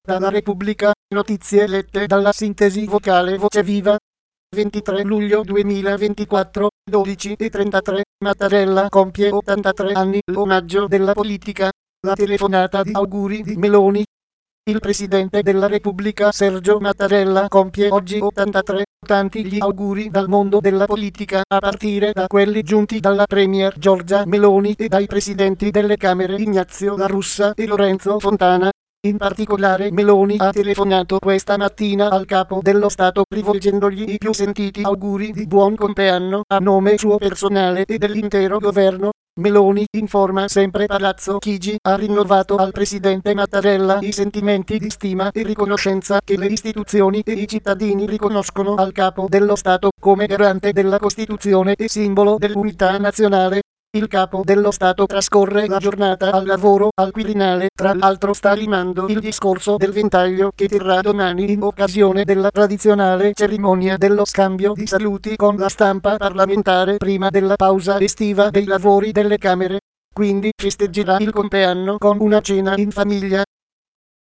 Dalla Repubblica, notizie lette dalla sintesi vocale Voce Viva. 23 luglio 2024, 12:33, Mattarella compie 83 anni, l'omaggio della politica, la telefonata di auguri di Meloni. Il Presidente della Repubblica Sergio Mattarella compie oggi 83, tanti gli auguri dal mondo della politica, a partire da quelli giunti dalla Premier Giorgia Meloni e dai Presidenti delle Camere Ignazio La Russa e Lorenzo Fontana. In particolare Meloni ha telefonato questa mattina al Capo dello Stato rivolgendogli i più sentiti auguri di buon compleanno a nome suo personale e dell'intero governo. Meloni, informa sempre Palazzo Chigi, ha rinnovato al Presidente Mattarella i sentimenti di stima e riconoscenza che le istituzioni e i cittadini riconoscono al Capo dello Stato come garante della Costituzione e simbolo dell'unità nazionale. Il Capo dello Stato trascorre la giornata al lavoro al Quirinale, tra l'altro sta limando il discorso del ventaglio che terrà domani in occasione della tradizionale cerimonia dello scambio di saluti con la stampa parlamentare prima della pausa estiva dei lavori delle Camere. Quindi festeggerà il compleanno con una cena in famiglia.